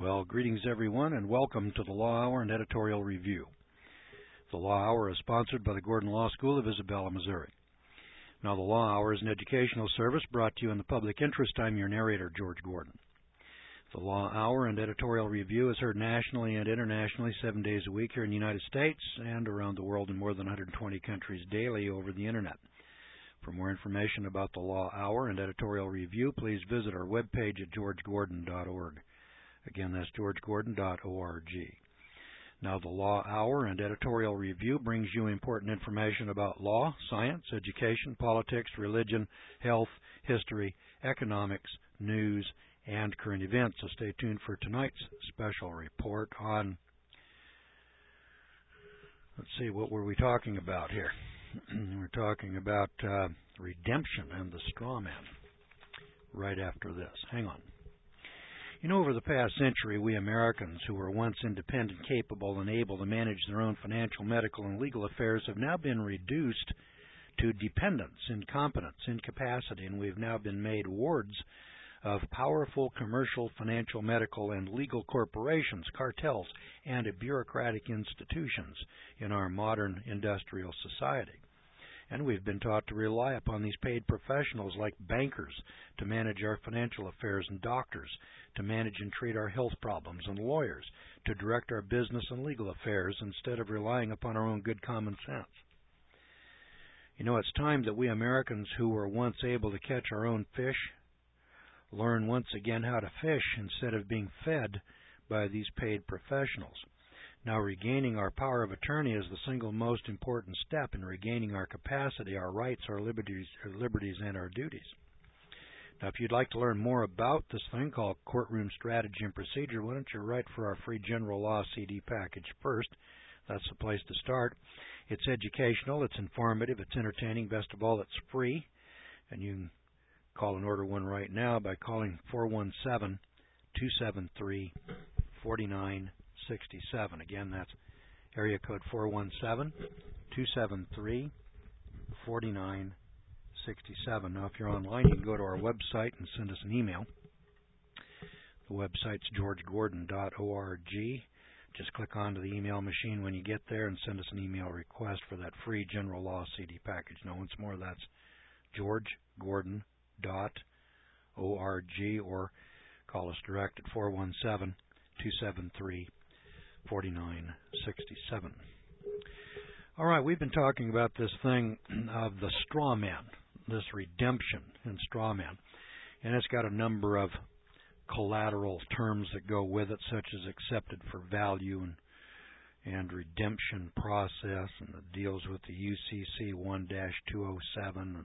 Well, greetings everyone, and welcome to the Law Hour and Editorial Review. The Law Hour is sponsored by the Gordon Law School of Isabella, Missouri. Now, the Law Hour is an educational service brought to you in the public interest. I'm your narrator, George Gordon. The Law Hour and Editorial Review is heard nationally and internationally 7 days a week here in the United States and around the world in more than 120 countries daily over the Internet. For more information about the Law Hour and Editorial Review, please visit our webpage at georgegordon.org. Again, that's georgegordon.org. Now, the Law Hour and Editorial Review brings you important information about law, science, education, politics, religion, health, history, economics, news, and current events. So stay tuned for tonight's special report on, let's see, what were we talking about here? We're talking about redemption and the straw man right after this. Hang on. You know, over the past century, we Americans who were once independent, capable, and able to manage their own financial, medical, and legal affairs have now been reduced to dependence, incompetence, incapacity, and we've now been made wards of powerful commercial, financial, medical, and legal corporations, cartels, and bureaucratic institutions in our modern industrial society. And we've been taught to rely upon these paid professionals like bankers to manage our financial affairs and doctors to manage and treat our health problems and lawyers to direct our business and legal affairs instead of relying upon our own good common sense. You know, it's time that we Americans who were once able to catch our own fish learn once again how to fish instead of being fed by these paid professionals. Now, regaining our power of attorney is the single most important step in regaining our capacity, our rights, our liberties, and our duties. Now, if you'd like to learn more about this thing called Courtroom Strategy and Procedure, why don't you write for our free general law CD package first? That's the place to start. It's educational, it's informative, it's entertaining, best of all, it's free. And you can call and order one right now by calling 417-273-4967. Again, that's area code 417-273-4967. Now, if you're online, you can go to our website and send us an email. The website's georgegordon.org. Just click onto the email machine when you get there and send us an email request for that free general law CD package. Now, once more, that's georgegordon.org, or call us direct at 417-273-4967. All right, we've been talking about this thing of the straw man, this redemption in straw man, and it's got a number of collateral terms that go with it, such as accepted for value and redemption process, and it deals with the UCC 1-207.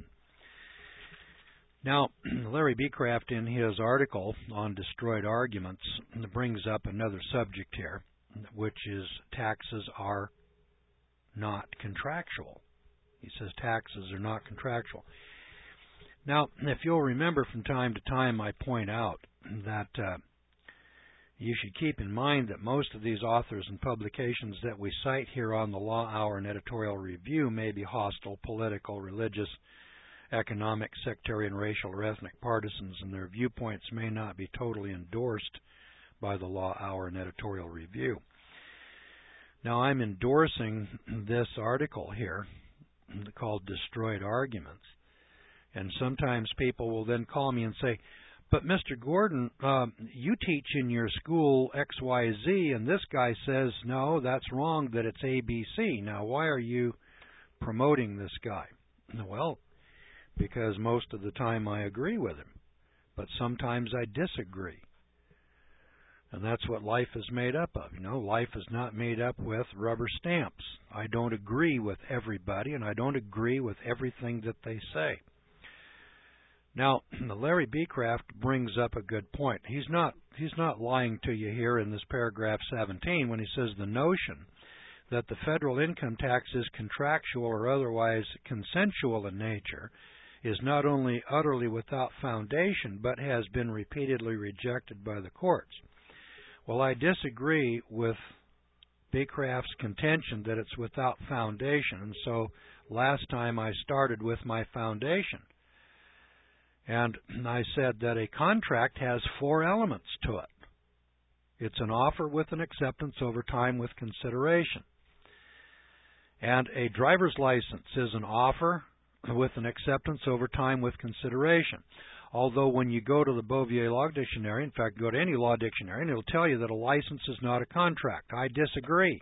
Now, Larry Becraft, in his article on destroyed arguments, brings up another subject here, which is taxes are not contractual. He says taxes are not contractual. Now, if you'll remember, from time to time I point out that you should keep in mind that most of these authors and publications that we cite here on the Law Hour and Editorial Review may be hostile, political, religious, economic, sectarian, racial, or ethnic partisans, and their viewpoints may not be totally endorsed by the Law Hour and Editorial Review. Now, I'm endorsing this article here called Destroyed Arguments, and sometimes people will then call me and say, but Mr. Gordon, you teach in your school XYZ, and this guy says, no, that's wrong, that it's ABC. Now, why are you promoting this guy? Well, because most of the time I agree with him, but sometimes I disagree. And that's what life is made up of. You know, life is not made up with rubber stamps. I don't agree with everybody, and I don't agree with everything that they say. Now, Larry Becraft brings up a good point. He's not lying to you here in this paragraph 17 when he says the notion that the federal income tax is contractual or otherwise consensual in nature is not only utterly without foundation, but has been repeatedly rejected by the courts. Well, I disagree with Becraft's contention that it's without foundation, and so last time I started with my foundation. And I said that a contract has 4 elements to it. It's an offer with an acceptance over time with consideration. And a driver's license is an offer with an acceptance over time with consideration. Although when you go to the Bouvier Law Dictionary, in fact, go to any law dictionary, and it'll tell you that a license is not a contract. I disagree.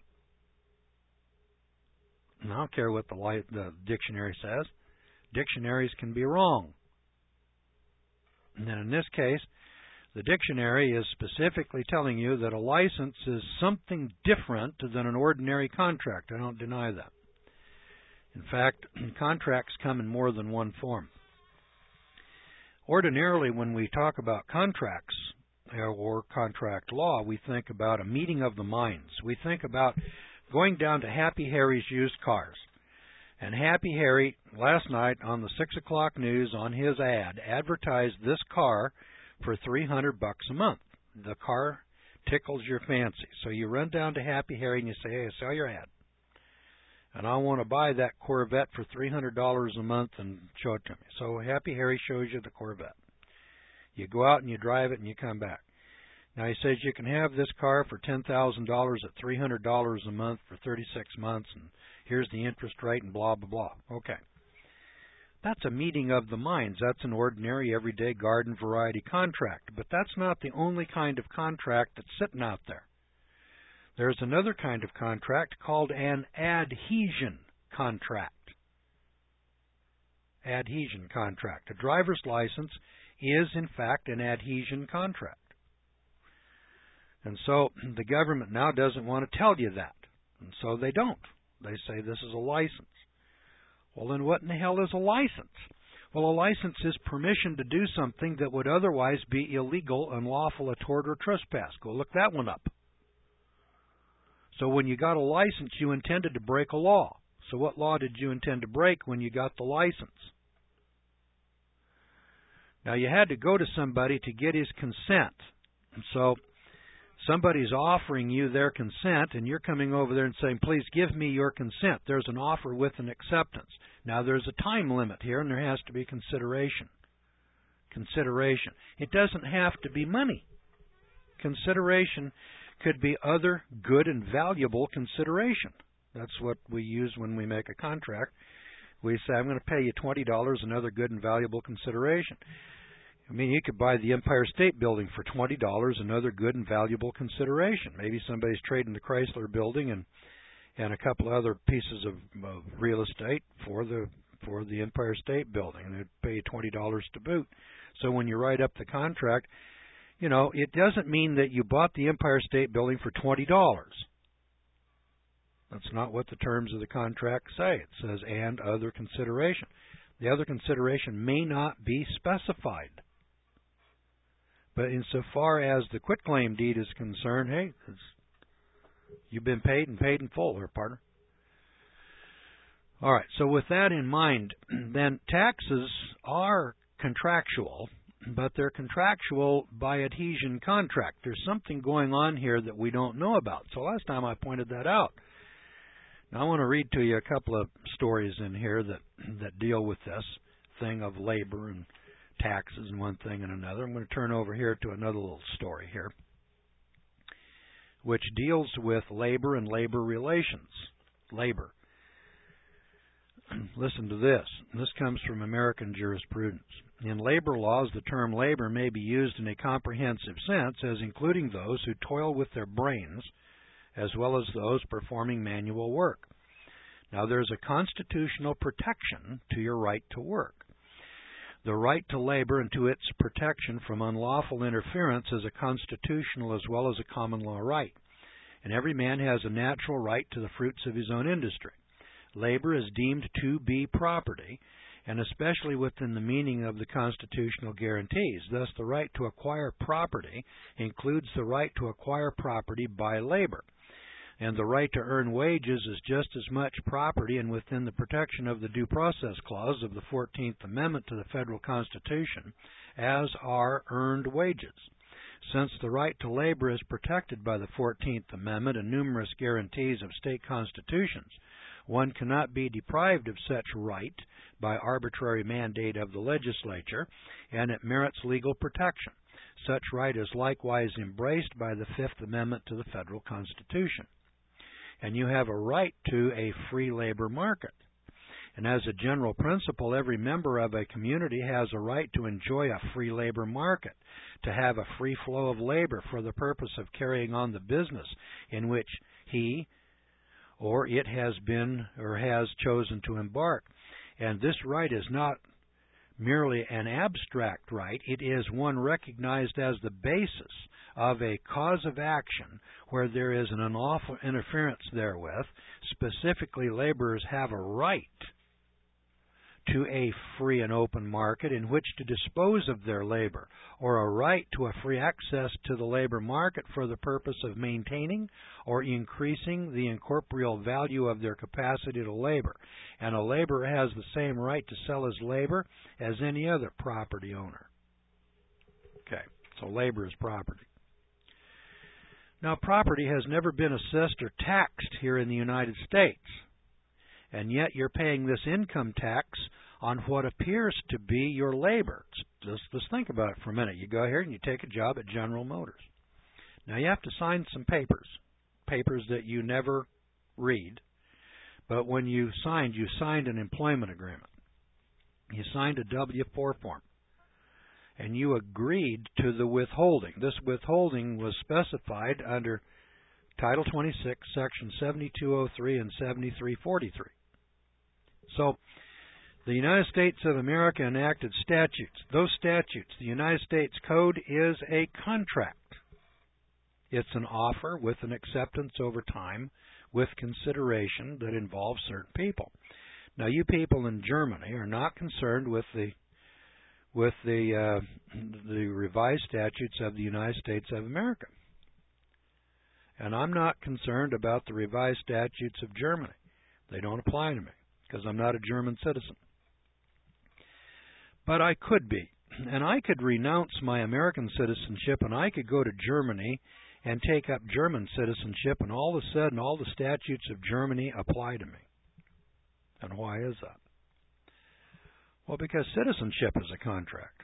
And I don't care what the dictionary says. Dictionaries can be wrong. And then in this case, the dictionary is specifically telling you that a license is something different than an ordinary contract. I don't deny that. In fact, contracts come in more than one form. Ordinarily, when we talk about contracts or contract law, we think about a meeting of the minds. We think about going down to Happy Harry's used cars. And Happy Harry, last night on the 6 o'clock news on his ad, advertised this car for $300 a month. The car tickles your fancy. So you run down to Happy Harry and you say, hey, I saw your ad. And I want to buy that Corvette for $300 a month and show it to me. So Happy Harry shows you the Corvette. You go out and you drive it and you come back. Now he says you can have this car for $10,000 at $300 a month for 36 months, and here's the interest rate and blah, blah, blah. Okay. That's a meeting of the minds. That's an ordinary, everyday garden variety contract. But that's not the only kind of contract that's sitting out there. There's another kind of contract called an adhesion contract. Adhesion contract. A driver's license is, in fact, an adhesion contract. And so the government now doesn't want to tell you that. And so they don't. They say this is a license. Well, then what in the hell is a license? Well, a license is permission to do something that would otherwise be illegal, unlawful, a tort, or trespass. Go look that one up. So when you got a license, you intended to break a law. So what law did you intend to break when you got the license? Now, you had to go to somebody to get his consent. And so somebody's offering you their consent, and you're coming over there and saying, please give me your consent. There's an offer with an acceptance. Now, there's a time limit here, and there has to be consideration. Consideration. It doesn't have to be money. Consideration could be other good and valuable consideration. That's what we use when we make a contract. We say, I'm going to pay you $20 and other good and valuable consideration. I mean, you could buy the Empire State Building for $20 and other good and valuable consideration. Maybe somebody's trading the Chrysler Building and a couple of other pieces of real estate for the Empire State Building, and they'd pay you $20 to boot. So when you write up the contract, you know, it doesn't mean that you bought the Empire State Building for $20. That's not what the terms of the contract say. It says, and other consideration. The other consideration may not be specified. But insofar as the quitclaim deed is concerned, hey, you've been paid and paid in full there, partner. All right, so with that in mind, then taxes are contractual, but they're contractual by adhesion contract. There's something going on here that we don't know about. So last time I pointed that out. Now I want to read to you a couple of stories in here that deal with this thing of labor and taxes and one thing and another. I'm going to turn over here to another little story here, which deals with labor and labor relations. Labor. Listen to this. This comes from American jurisprudence. In labor laws, the term labor may be used in a comprehensive sense as including those who toil with their brains as well as those performing manual work. Now, there's a constitutional protection to your right to work. The right to labor and to its protection from unlawful interference is a constitutional as well as a common law right, and every man has a natural right to the fruits of his own industry. Labor is deemed to be property, and especially within the meaning of the constitutional guarantees. Thus, the right to acquire property includes the right to acquire property by labor. And the right to earn wages is just as much property and within the protection of the Due Process Clause of the 14th Amendment to the Federal Constitution as are earned wages. Since the right to labor is protected by the 14th Amendment and numerous guarantees of state constitutions, one cannot be deprived of such right by arbitrary mandate of the legislature, and it merits legal protection. Such right is likewise embraced by the Fifth Amendment to the Federal Constitution. And you have a right to a free labor market. And as a general principle, every member of a community has a right to enjoy a free labor market, to have a free flow of labor for the purpose of carrying on the business in which he or it has been or has chosen to embark. And this right is not merely an abstract right. It is one recognized as the basis of a cause of action where there is an unlawful interference therewith. Specifically, laborers have a right to a free and open market in which to dispose of their labor, or a right to a free access to the labor market for the purpose of maintaining or increasing the incorporeal value of their capacity to labor. And a laborer has the same right to sell his labor as any other property owner. Okay, so labor is property. Now, property has never been assessed or taxed here in the United States. And yet you're paying this income tax on what appears to be your labor. Let's think about it for a minute. You go here and you take a job at General Motors. Now you have to sign some papers that you never read. But when you signed an employment agreement. You signed a W-4 form. And you agreed to the withholding. This withholding was specified under Title 26, Section 7203 and 7343. So, the United States of America enacted statutes. Those statutes, the United States Code, is a contract. It's an offer with an acceptance over time with consideration that involves certain people. Now, you people in Germany are not concerned with the revised statutes of the United States of America. And I'm not concerned about the revised statutes of Germany. They don't apply to me because I'm not a German citizen. But I could be. And I could renounce my American citizenship and I could go to Germany and take up German citizenship, and all of a sudden all the statutes of Germany apply to me. And why is that? Well, because citizenship is a contract.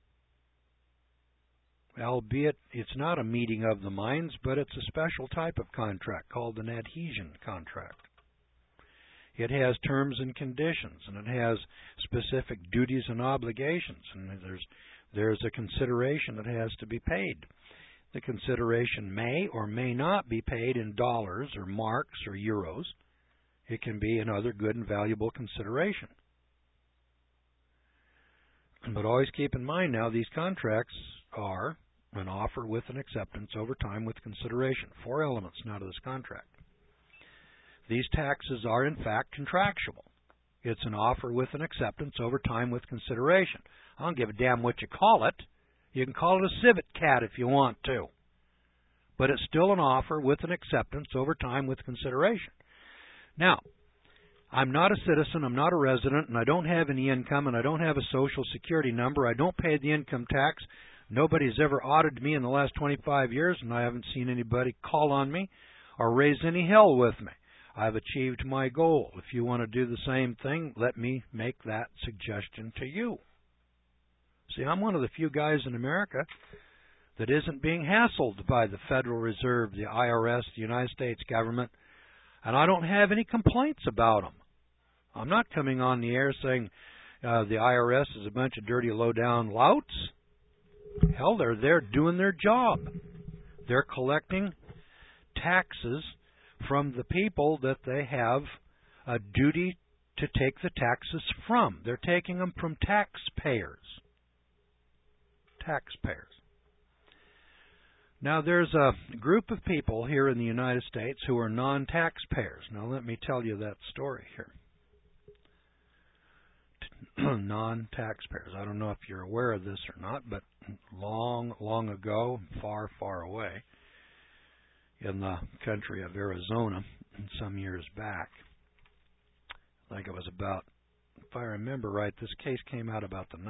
Albeit it's not a meeting of the minds, but it's a special type of contract called an adhesion contract. It has terms and conditions, and it has specific duties and obligations, and there's a consideration that has to be paid. The consideration may or may not be paid in dollars or marks or euros. It can be in other good and valuable consideration. But always keep in mind now, these contracts are an offer with an acceptance over time with consideration. 4 elements now to this contract. These taxes are, in fact, contractual. It's an offer with an acceptance over time with consideration. I don't give a damn what you call it. You can call it a civet cat if you want to. But it's still an offer with an acceptance over time with consideration. Now, I'm not a citizen, I'm not a resident, and I don't have any income, and I don't have a Social Security number. I don't pay the income tax. Nobody's ever audited me in the last 25 years, and I haven't seen anybody call on me or raise any hell with me. I've achieved my goal. If you want to do the same thing, let me make that suggestion to you. See, I'm one of the few guys in America that isn't being hassled by the Federal Reserve, the IRS, the United States government, and I don't have any complaints about them. I'm not coming on the air saying the IRS is a bunch of dirty, low-down louts. Hell, they're there doing their job. They're collecting taxes from the people that they have a duty to take the taxes from. They're taking them from taxpayers. Taxpayers. Now, there's a group of people here in the United States who are non-taxpayers. Now, let me tell you that story here. Non-taxpayers. I don't know if you're aware of this or not, but long, long ago, far, far away, in the country of Arizona, some years back, I think it was about, if I remember right, this case came out about the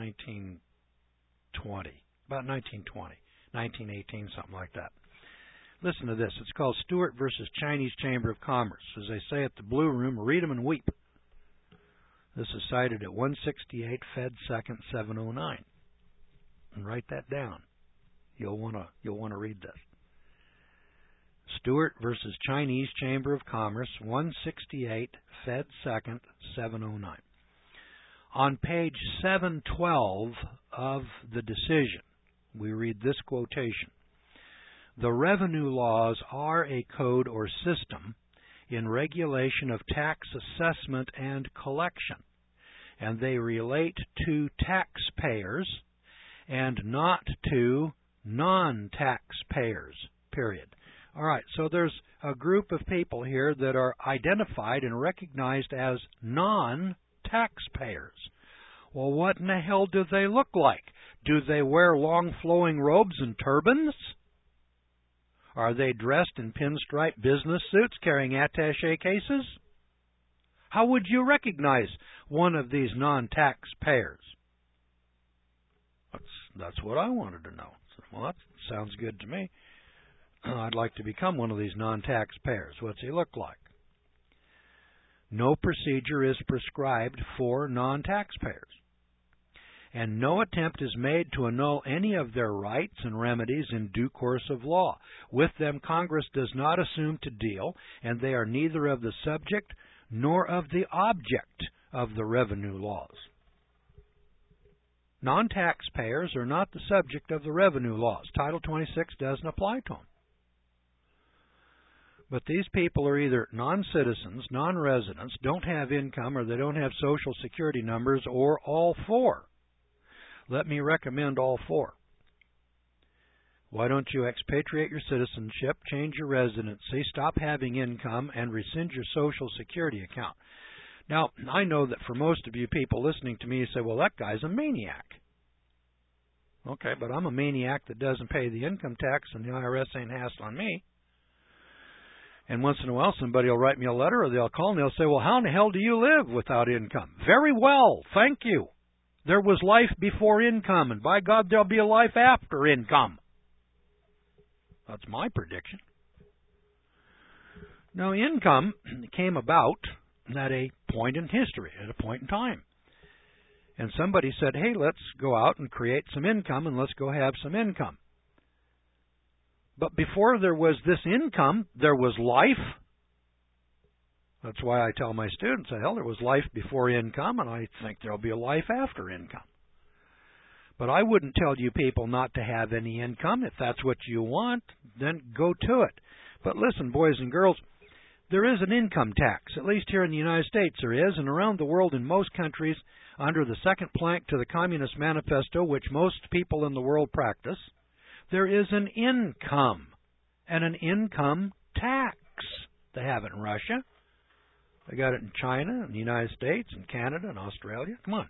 1918, something like that. Listen to this. It's called Stewart versus Chinese Chamber of Commerce. As they say at the Blue Room, read them and weep. This is cited at 168 Fed 2nd 709. And write that down. You'll want to read this. Stewart versus Chinese Chamber of Commerce, 168, Fed 2nd, 709. On page 712 of the decision, we read this quotation. The revenue laws are a code or system in regulation of tax assessment and collection, and they relate to taxpayers and not to non-taxpayers, period. All right, so there's a group of people here that are identified and recognized as non-taxpayers. Well, what in the hell do they look like? Do they wear long flowing robes and turbans? Are they dressed in pinstripe business suits carrying attaché cases? How would you recognize one of these non-taxpayers? That's what I wanted to know. Well, that sounds good to me. I'd like to become one of these non-taxpayers. What's he look like? No procedure is prescribed for non-taxpayers, and no attempt is made to annul any of their rights and remedies in due course of law. With them, Congress does not assume to deal, and they are neither of the subject nor of the object of the revenue laws. Non-taxpayers are not the subject of the revenue laws. Title 26 doesn't apply to them. But these people are either non-citizens, non-residents, don't have income, or they don't have Social Security numbers, or all four. Let me recommend all four. Why don't you expatriate your citizenship, change your residency, stop having income, and rescind your Social Security account? Now, I know that for most of you people listening to me, you say, well, that guy's a maniac. Okay, but I'm a maniac that doesn't pay the income tax, and the IRS ain't hassling me. And once in a while, somebody will write me a letter, or they'll call, and they'll say, well, how in the hell do you live without income? Very well, thank you. There was life before income, and by God, there'll be a life after income. That's my prediction. Now, income came about at a point in history, at a point in time. And somebody said, hey, let's go out and create some income, and let's go have some income. But before there was this income, there was life. That's why I tell my students, hell, there was life before income, and I think there'll be a life after income. But I wouldn't tell you people not to have any income. If that's what you want, then go to it. But listen, boys and girls, there is an income tax. At least here in the United States there is, and around the world in most countries, under the second plank to the Communist Manifesto, which most people in the world practice, there is an income and an income tax. They have it in Russia. They got it in China and the United States and Canada and Australia. Come on.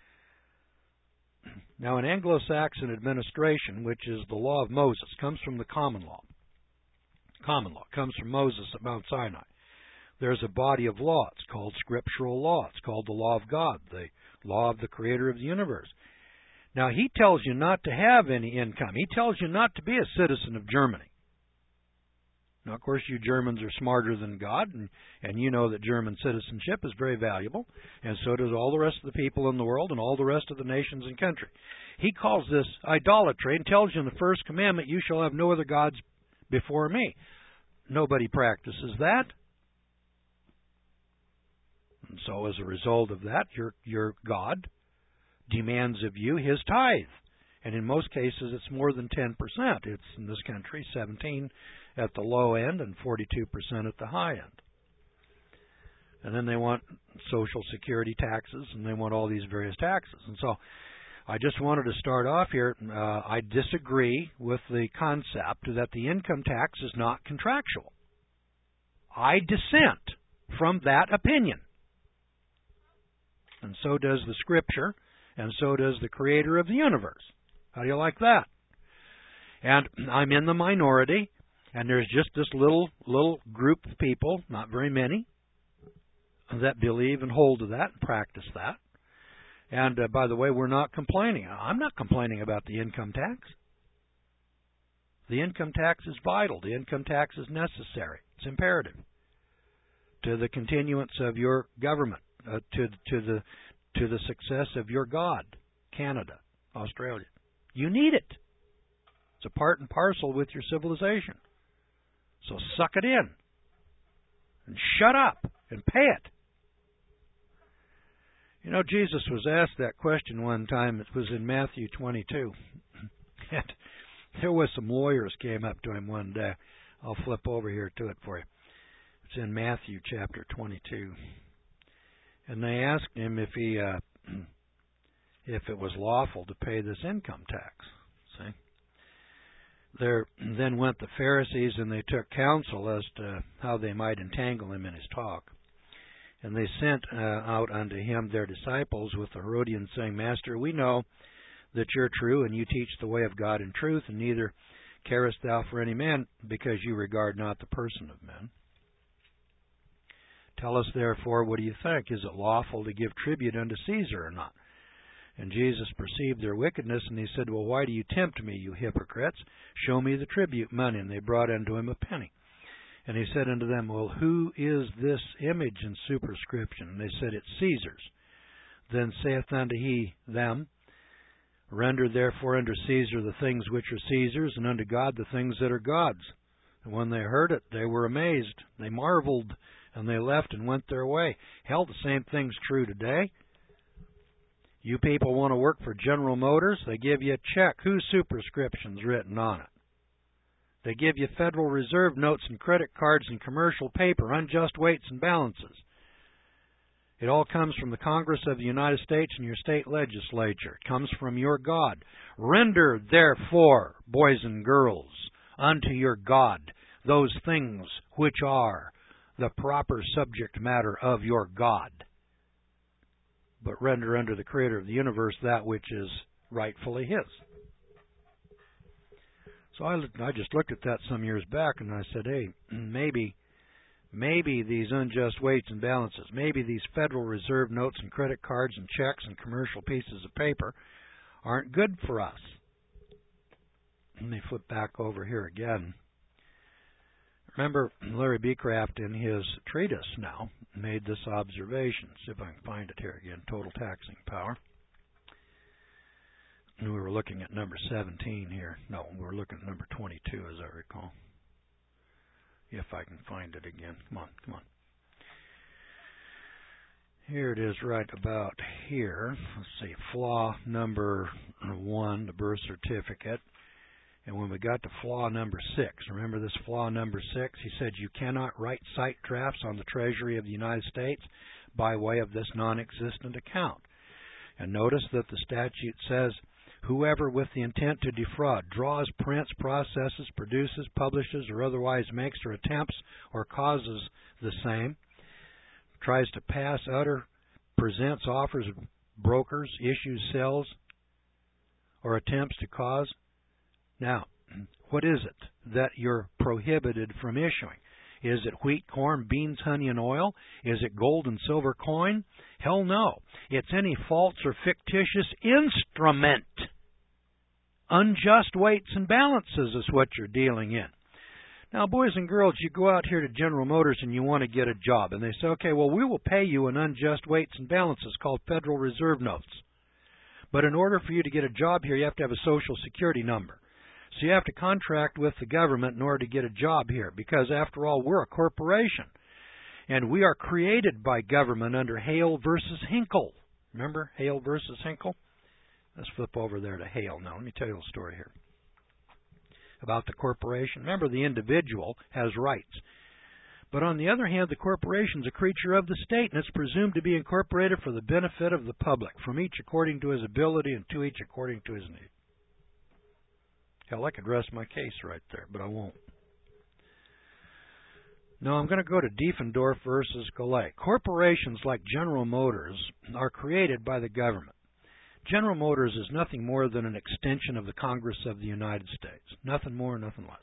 Now, an Anglo-Saxon administration, which is the law of Moses, comes from the common law. Common law comes from Moses at Mount Sinai. There's a body of law. It's called scriptural law. It's called the law of God, the law of the Creator of the universe. Now, he tells you not to have any income. He tells you not to be a citizen of Germany. Now, of course, you Germans are smarter than God, and you know that German citizenship is very valuable, and so does all the rest of the people in the world and all the rest of the nations and country. He calls this idolatry and tells you in the first commandment, you shall have no other gods before me. Nobody practices that. And so as a result of that, your God demands of you his tithe. And in most cases, it's more than 10%. It's, in this country, 17% at the low end and 42% at the high end. And then they want Social Security taxes, and they want all these various taxes. And so I just wanted to start off here. I disagree with the concept that the income tax is not contractual. I dissent from that opinion. And so does the Scripture, and so does the Creator of the universe. How do you like that? And I'm in the minority, and there's just this little group of people, not very many, that believe and hold to that and practice that. And by the way, we're not complaining. I'm not complaining about the income tax. The income tax is vital. The income tax is necessary. It's imperative to the continuance of your government, to the success of your God, Canada, Australia. You need it. It's a part and parcel with your civilization. So suck it in and shut up and pay it. You know, Jesus was asked that question one time. It was in Matthew 22. And there was some lawyers came up to him one day. I'll flip over here to it for you. It's in Matthew chapter 22. And they asked him if it was lawful to pay this income tax. See? There then went the Pharisees, and they took counsel as to how they might entangle him in his talk. And they sent out unto him their disciples with the Herodians, saying, Master, we know that you're true, and you teach the way of God in truth, and neither carest thou for any man, because you regard not the person of men. Tell us, therefore, what do you think? Is it lawful to give tribute unto Caesar or not? And Jesus perceived their wickedness, and he said, Well, why do you tempt me, you hypocrites? Show me the tribute money. And they brought unto him a penny. And he said unto them, Well, who is this image and superscription? And they said, It's Caesar's. Then saith unto he them, Render therefore unto Caesar the things which are Caesar's, and unto God the things that are God's. And when they heard it, they were amazed. They marveled, and they left and went their way. Hell, the same thing's true today. You people want to work for General Motors, they give you a check. Whose superscription's written on it? They give you Federal Reserve notes and credit cards and commercial paper, unjust weights and balances. It all comes from the Congress of the United States and your state legislature. It comes from your God. Render, therefore, boys and girls, unto your God those things which are the proper subject matter of your God. But render unto the Creator of the universe that which is rightfully His. So I just looked at that some years back, and I said, hey, maybe these unjust weights and balances, maybe these Federal Reserve notes and credit cards and checks and commercial pieces of paper aren't good for us. Let me flip back over here again. Remember, Larry B. Craft in his treatise now made this observation. See if I can find it here again, total taxing power. And we were looking at number 17 here. No, we were looking at number 22, as I recall. If I can find it again. Come on. Here it is right about here. Let's see, flaw number 1, the birth certificate. And when we got to flaw number 6, remember this flaw number 6? He said you cannot write cite drafts on the Treasury of the United States by way of this non-existent account. And notice that the statute says, whoever with the intent to defraud draws, prints, processes, produces, publishes, or otherwise makes or attempts or causes the same, tries to pass, utter, presents, offers, brokers, issues, sells, or attempts to cause. Now, what is it that you're prohibited from issuing? Is it wheat, corn, beans, honey, and oil? Is it gold and silver coin? Hell no. It's any false or fictitious instrument. Unjust weights and balances is what you're dealing in. Now, boys and girls, you go out here to General Motors and you want to get a job. And they say, okay, well, we will pay you an unjust weights and balances called Federal Reserve notes. But in order for you to get a job here, you have to have a Social Security number. So you have to contract with the government in order to get a job here, because after all, we're a corporation. And we are created by government under Hale versus Hinkle. Remember Hale versus Hinkle? Let's flip over there to Hale now. Let me tell you a story here about the corporation. Remember, the individual has rights. But on the other hand, the corporation is a creature of the state, and it's presumed to be incorporated for the benefit of the public, from each according to his ability and to each according to his need. Hell, I could rest my case right there, but I won't. No, I'm going to go to Diefendorf versus Gallet. Corporations like General Motors are created by the government. General Motors is nothing more than an extension of the Congress of the United States. Nothing more, nothing less.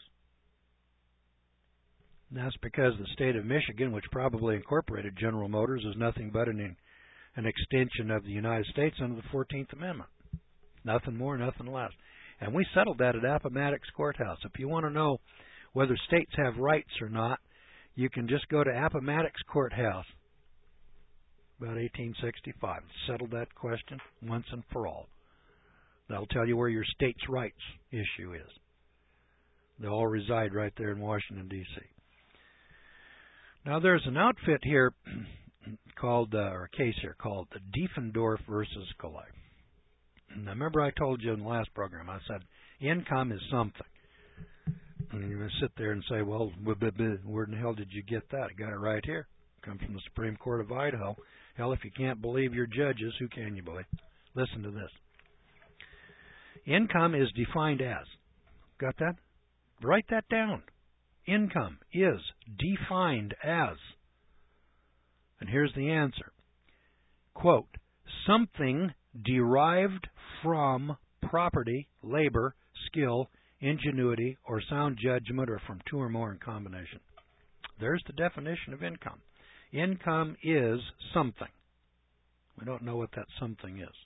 And that's because the state of Michigan, which probably incorporated General Motors, is nothing but an extension of the United States under the 14th Amendment. Nothing more, nothing less. And we settled that at Appomattox Courthouse. If you want to know whether states have rights or not, you can just go to Appomattox Courthouse about 1865. Settled that question once and for all. That'll tell you where your state's rights issue is. They all reside right there in Washington, D.C. Now, there's an outfit here called, or a case here called the Diefendorf versus Colley. Now, remember I told you in the last program, I said income is something. And you're going to sit there and say, well, where in the hell did you get that? I got it right here. It comes from the Supreme Court of Idaho. Hell, if you can't believe your judges, who can you believe? Listen to this. Income is defined as. Got that? Write that down. Income is defined as. And here's the answer. Quote, something derived from property, labor, skill, ingenuity, or sound judgment, or from two or more in combination. There's the definition of income. Income is something. We don't know what that something is.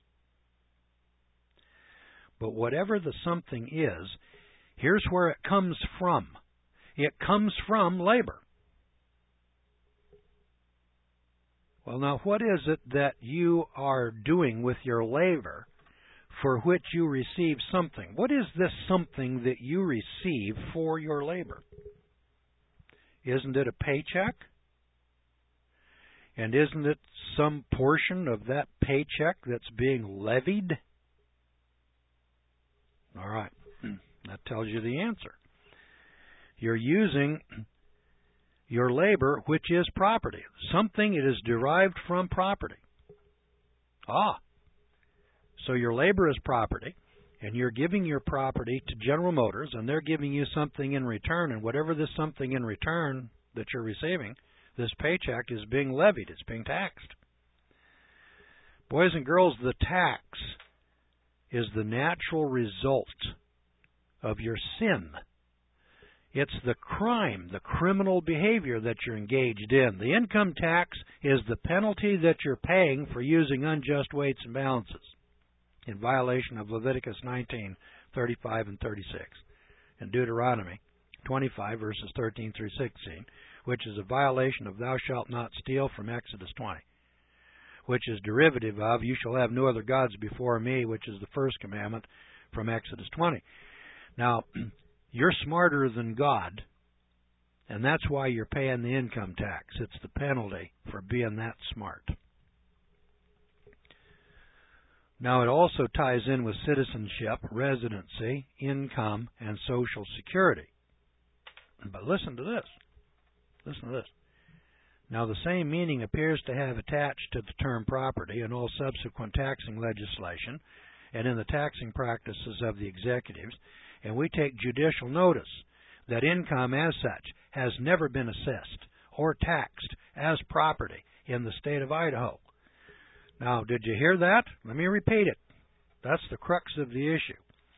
But whatever the something is, here's where it comes from. It comes from labor. Well, now, what is it that you are doing with your labor for which you receive something? What is this something that you receive for your labor? Isn't it a paycheck? And isn't it some portion of that paycheck that's being levied? All right, that tells you the answer. You're using your labor, which is property. Something it is derived from property. So your labor is property, and you're giving your property to General Motors, and they're giving you something in return, and whatever this something in return that you're receiving, this paycheck is being levied. It's being taxed. Boys and girls, the tax is the natural result of your sin. It's the crime, the criminal behavior that you're engaged in. The income tax is the penalty that you're paying for using unjust weights and balances in violation of Leviticus 19, 35 and 36, and Deuteronomy 25, verses 13 through 16, which is a violation of thou shalt not steal from Exodus 20, which is derivative of you shall have no other gods before me, which is the first commandment from Exodus 20. Now, you're smarter than God, and that's why you're paying the income tax. It's the penalty for being that smart. Now, it also ties in with citizenship, residency, income, and Social Security. But listen to this. Listen to this. Now, the same meaning appears to have attached to the term property in all subsequent taxing legislation and in the taxing practices of the executives, and we take judicial notice that income as such has never been assessed or taxed as property in the state of Idaho. Now, did you hear that? Let me repeat it. That's the crux of the issue.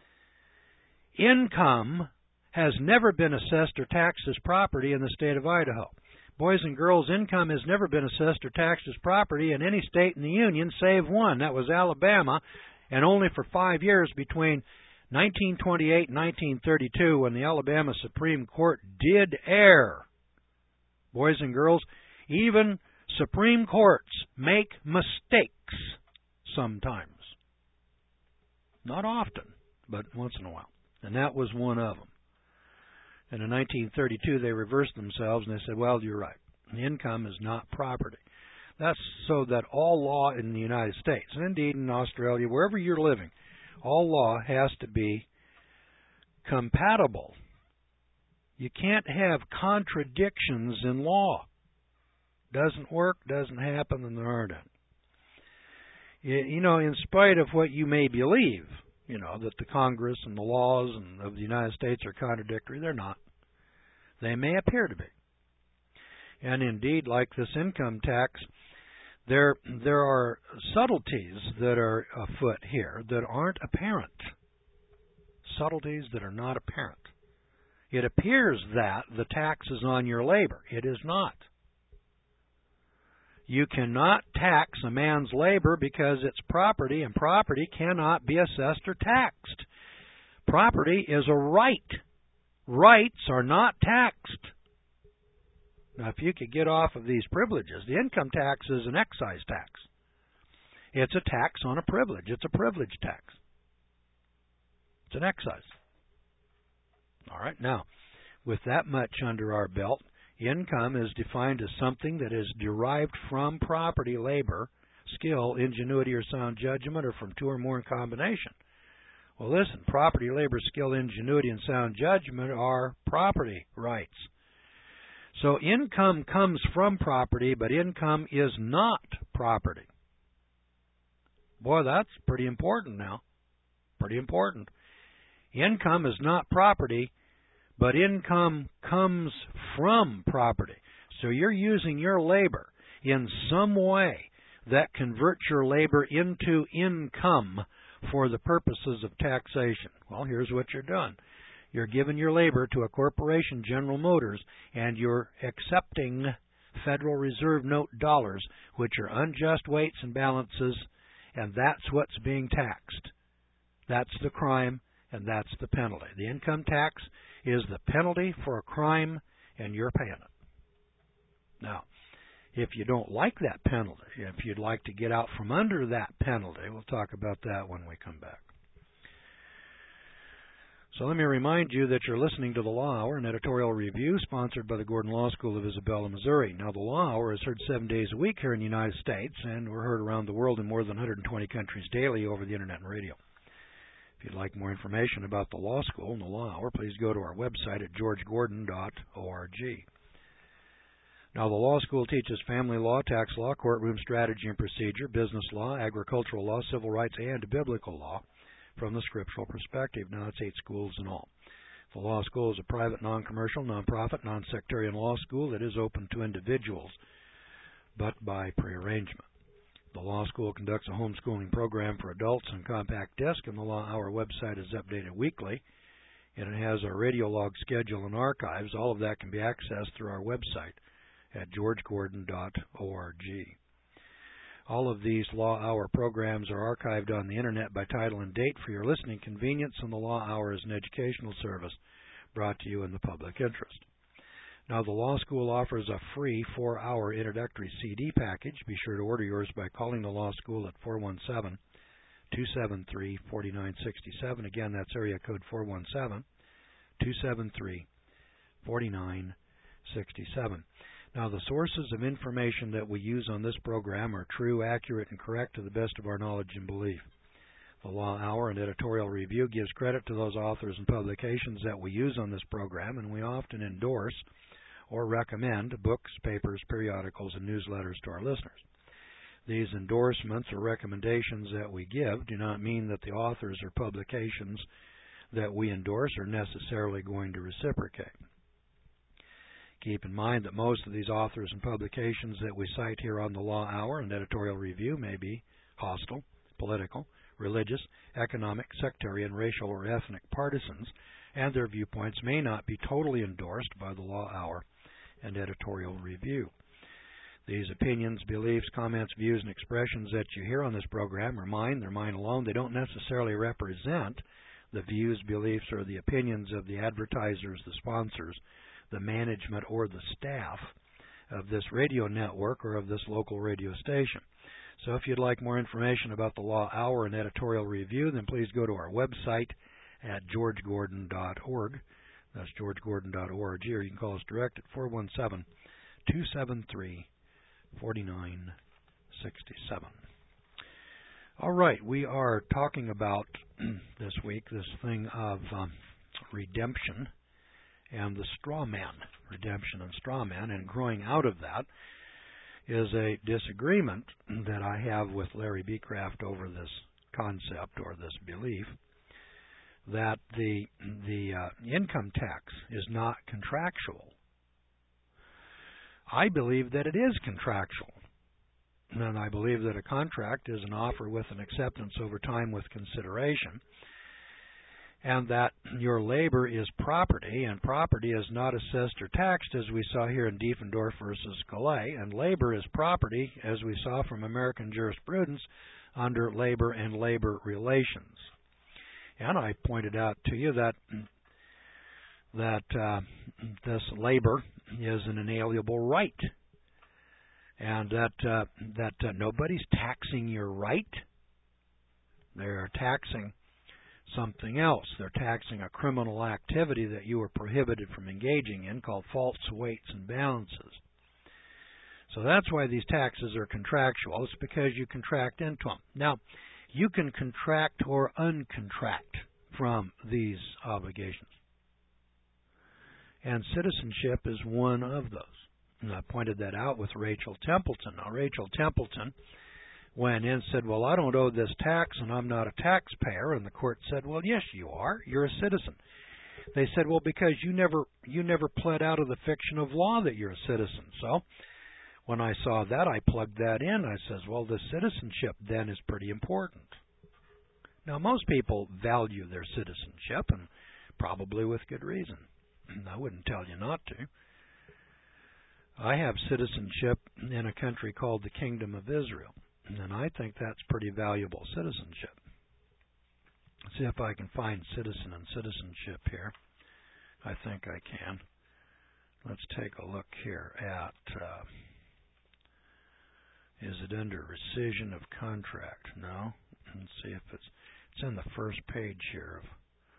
Income has never been assessed or taxed as property in the state of Idaho. Boys and girls, income has never been assessed or taxed as property in any state in the Union save one. That was Alabama, and only for 5 years between 1928 and 1932 when the Alabama Supreme Court did err. Boys and girls, even Supreme Courts make mistakes sometimes. Not often, but once in a while. And that was one of them. And in 1932, they reversed themselves and they said, well, you're right. Income is not property. That's so that all law in the United States, and indeed in Australia, wherever you're living, all law has to be compatible. You can't have contradictions in law. Doesn't work, doesn't happen, and there aren't any. You know, in spite of what you may believe, you know, that the Congress and the laws of the United States are contradictory, they're not. They may appear to be. And indeed, like this income tax, there are subtleties that are afoot here that aren't apparent. Subtleties that are not apparent. It appears that the tax is on your labor. It is not. You cannot tax a man's labor because it's property, and property cannot be assessed or taxed. Property is a right. Rights are not taxed. Now, if you could get off of these privileges, the income tax is an excise tax. It's a tax on a privilege. It's a privilege tax. It's an excise. All right, now, with that much under our belt, income is defined as something that is derived from property, labor, skill, ingenuity, or sound judgment, or from two or more in combination. Well, listen, property, labor, skill, ingenuity, and sound judgment are property rights. So income comes from property, but income is not property. Boy, that's pretty important now. Pretty important. Income is not property, but income comes from property. So you're using your labor in some way that converts your labor into income for the purposes of taxation. Well, here's what you're doing. You're giving your labor to a corporation, General Motors, and you're accepting Federal Reserve note dollars, which are unjust weights and balances, and that's what's being taxed. That's the crime, and that's the penalty. The income tax is the penalty for a crime, and you're paying it. Now, if you don't like that penalty, if you'd like to get out from under that penalty, we'll talk about that when we come back. So let me remind you that you're listening to the Law Hour, an editorial review sponsored by the Gordon Law School of Isabella, Missouri. Now, the Law Hour is heard 7 days a week here in the United States, and we're heard around the world in more than 120 countries daily over the Internet and radio. If you'd like more information about the Law School and the Law Hour, please go to our website at georgegordon.org. Now, the Law School teaches family law, tax law, courtroom strategy and procedure, business law, agricultural law, civil rights, and biblical law from the scriptural perspective. Now, that's 8 schools in all. The Law School is a private, non-commercial, non-profit, non-sectarian law school that is open to individuals, but by prearrangement. The Law School conducts a homeschooling program for adults on compact disc, and the Law Hour website is updated weekly, and it has our radio log schedule and archives. All of that can be accessed through our website at georgegordon.org. All of these Law Hour programs are archived on the Internet by title and date for your listening convenience, and the Law Hour is an educational service brought to you in the public interest. Now, the Law School offers a free 4-hour introductory CD package. Be sure to order yours by calling the Law School at 417-273-4967. Again, that's area code 417-273-4967. Now, the sources of information that we use on this program are true, accurate, and correct to the best of our knowledge and belief. The Law Hour and editorial review gives credit to those authors and publications that we use on this program, and we often endorse or recommend books, papers, periodicals, and newsletters to our listeners. These endorsements or recommendations that we give do not mean that the authors or publications that we endorse are necessarily going to reciprocate. Keep in mind that most of these authors and publications that we cite here on the Law Hour and editorial review may be hostile, political, religious, economic, sectarian, racial, or ethnic partisans, and their viewpoints may not be totally endorsed by the Law Hour and editorial review. These opinions, beliefs, comments, views, and expressions that you hear on this program are mine. They're mine alone. They don't necessarily represent the views, beliefs, or the opinions of the advertisers, the sponsors, the management, or the staff of this radio network or of this local radio station. So if you'd like more information about the Law Hour and editorial review, then please go to our website at georgegordon.org. That's georgegordon.org, or you can call us direct at 417-273-4967. All right, we are talking about this week this thing of redemption and the straw man, redemption and straw man, and growing out of that is a disagreement that I have with Larry Becraft over this concept or this belief that the income tax is not contractual. I believe that it is contractual, and I believe that a contract is an offer with an acceptance over time with consideration, and that your labor is property, and property is not assessed or taxed, as we saw here in Diefendorf versus Gallet, and labor is property, as we saw from American jurisprudence, under labor and labor relations. And I pointed out to you that this labor is an inalienable right, and that nobody's taxing your right. They're taxing something else. They're taxing a criminal activity that you were prohibited from engaging in called false weights and balances. So that's why these taxes are contractual. It's because you contract into them. Now, you can contract or uncontract from these obligations. And citizenship is one of those. And I pointed that out with Rachel Templeton. Now, Rachel Templeton went in and said, well, I don't owe this tax and I'm not a taxpayer. And the court said, well, yes, you are. You're a citizen. They said, well, because you never pled out of the fiction of law that you're a citizen. So when I saw that, I plugged that in. I says, well, the citizenship then is pretty important. Now, most people value their citizenship, and probably with good reason. I wouldn't tell you not to. I have citizenship in a country called the Kingdom of Israel, and I think that's pretty valuable citizenship. Let's see if I can find citizen and citizenship here. I think I can. Let's take a look here at, is it under rescission of contract? No. Let's see if it's in the first page here of,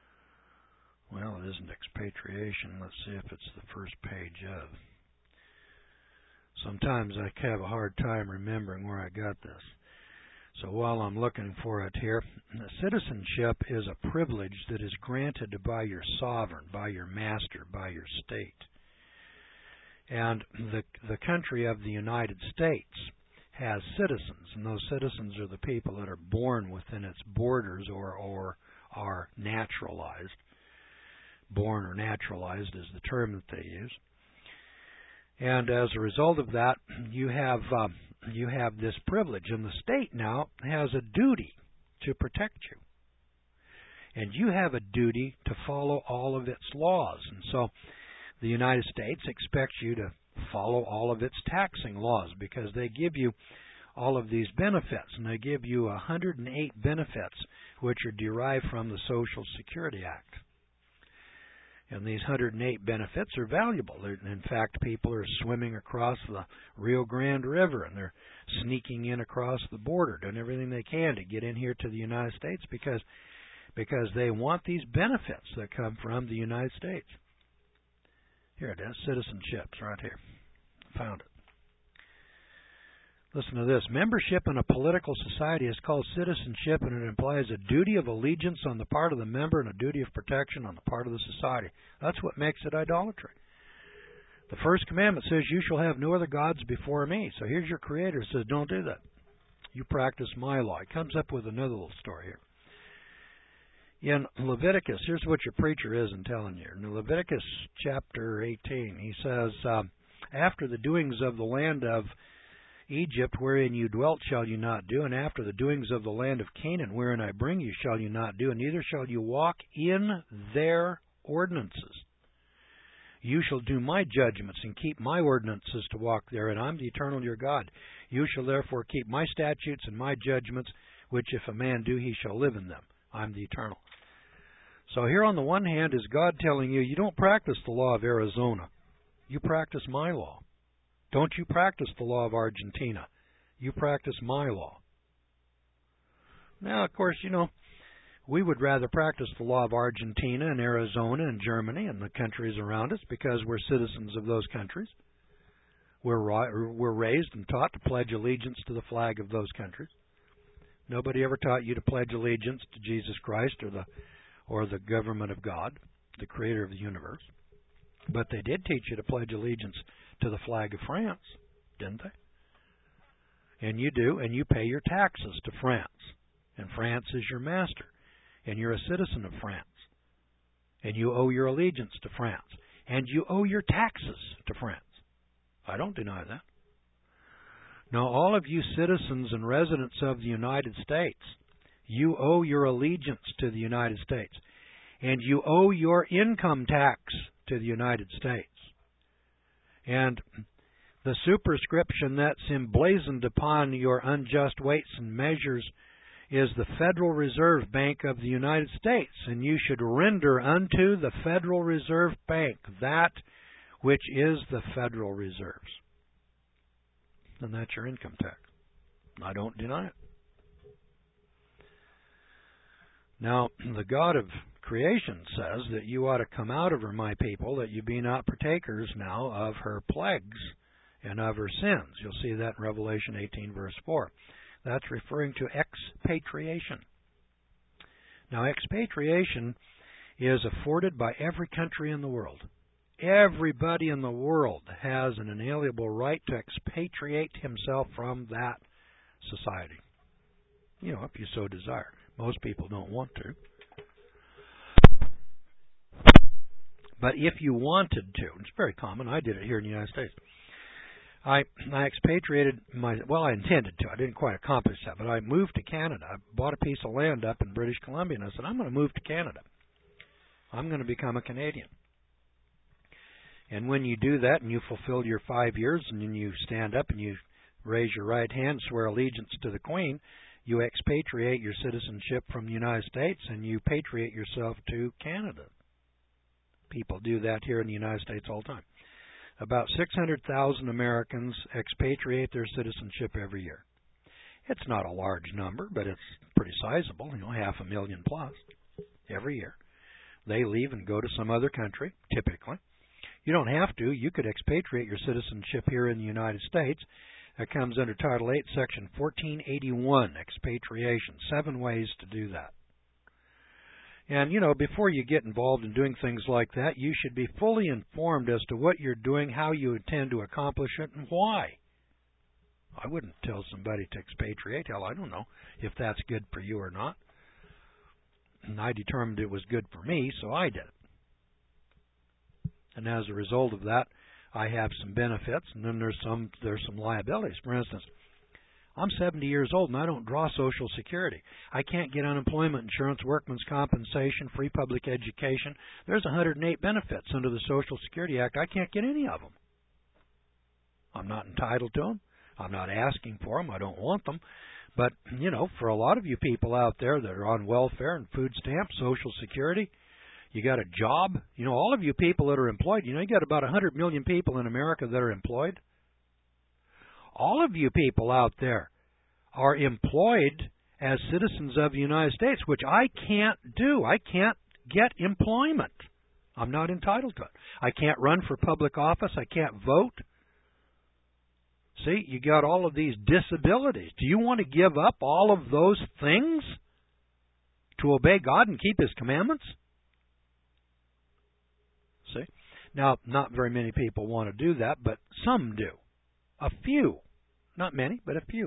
well, it isn't expatriation. Let's see if it's the first page of. Sometimes I have a hard time remembering where I got this. So while I'm looking for it here, citizenship is a privilege that is granted by your sovereign, by your master, by your state. And the country of the United States has citizens, and those citizens are the people that are born within its borders or are naturalized. Born or naturalized is the term that they use. And as a result of that, you have this privilege, and the state now has a duty to protect you. And you have a duty to follow all of its laws. And so the United States expects you to follow all of its taxing laws because they give you all of these benefits, and they give you 108 benefits which are derived from the Social Security Act. And these 108 benefits are valuable. In fact, people are swimming across the Rio Grande River, and they're sneaking in across the border, doing everything they can to get in here to the United States because they want these benefits that come from the United States. Here it is, citizenships, right here. Found it. Listen to this. Membership in a political society is called citizenship, and it implies a duty of allegiance on the part of the member and a duty of protection on the part of the society. That's what makes it idolatry. The first commandment says, you shall have no other gods before me. So here's your creator. It says, don't do that. You practice my law. It comes up with another little story here. In Leviticus, here's what your preacher isn't telling you. In Leviticus chapter 18, he says, after the doings of the land of Egypt, wherein you dwelt, shall you not do, and after the doings of the land of Canaan, wherein I bring you, shall you not do, and neither shall you walk in their ordinances. You shall do my judgments and keep my ordinances to walk there, and I'm the eternal your God. You shall therefore keep my statutes and my judgments, which if a man do, he shall live in them. I'm the eternal. So here on the one hand is God telling you, you don't practice the law of Arizona. You practice my law. Don't you practice the law of Argentina. You practice my law. Now, of course, we would rather practice the law of Argentina and Arizona and Germany and the countries around us because we're citizens of those countries. We're raised and taught to pledge allegiance to the flag of those countries. Nobody ever taught you to pledge allegiance to Jesus Christ or the government of God, the creator of the universe. But they did teach you to pledge allegiance to the flag of France, didn't they? And you do, and you pay your taxes to France. And France is your master. And you're a citizen of France. And you owe your allegiance to France. And you owe your taxes to France. I don't deny that. Now, all of you citizens and residents of the United States, you owe your allegiance to the United States. And you owe your income tax to the United States. And the superscription that's emblazoned upon your unjust weights and measures is the Federal Reserve Bank of the United States, and you should render unto the Federal Reserve Bank that which is the Federal Reserves. And that's your income tax. I don't deny it. Now, the God of creation says that you ought to come out of her, my people, that you be not partakers now of her plagues and of her sins. You'll see that in Revelation 18, verse 4. That's referring to expatriation. Now, expatriation is afforded by every country in the world. Everybody in the world has an inalienable right to expatriate himself from that society. If you so desire. Most people don't want to. But if you wanted to, it's very common. I did it here in the United States. I expatriated I intended to. I didn't quite accomplish that, but I moved to Canada. I bought a piece of land up in British Columbia, and I said, I'm going to move to Canada. I'm going to become a Canadian. And when you do that and you fulfill your 5 years and then you stand up and you raise your right hand, swear allegiance to the Queen, you expatriate your citizenship from the United States and you patriate yourself to Canada. People do that here in the United States all the time. About 600,000 Americans expatriate their citizenship every year. It's not a large number, but it's pretty sizable, 500,000 plus every year. They leave and go to some other country, typically. You don't have to. You could expatriate your citizenship here in the United States. That comes under Title 8, Section 1481, expatriation. 7 ways to do that. And, before you get involved in doing things like that, you should be fully informed as to what you're doing, how you intend to accomplish it, and why. I wouldn't tell somebody to expatriate. Hell, I don't know if that's good for you or not. And I determined it was good for me, so I did it. And as a result of that, I have some benefits, and then there's some liabilities. For instance, I'm 70 years old, and I don't draw Social Security. I can't get unemployment insurance, workman's compensation, free public education. There's 108 benefits under the Social Security Act. I can't get any of them. I'm not entitled to them. I'm not asking for them. I don't want them. But, for a lot of you people out there that are on welfare and food stamps, Social Security, you got a job. All of you people that are employed, you got about 100 million people in America that are employed. All of you people out there are employed as citizens of the United States, which I can't do. I can't get employment. I'm not entitled to it. I can't run for public office. I can't vote. See, you got all of these disabilities. Do you want to give up all of those things to obey God and keep His commandments? See? Now, not very many people want to do that, but some do. A few. Not many, but a few.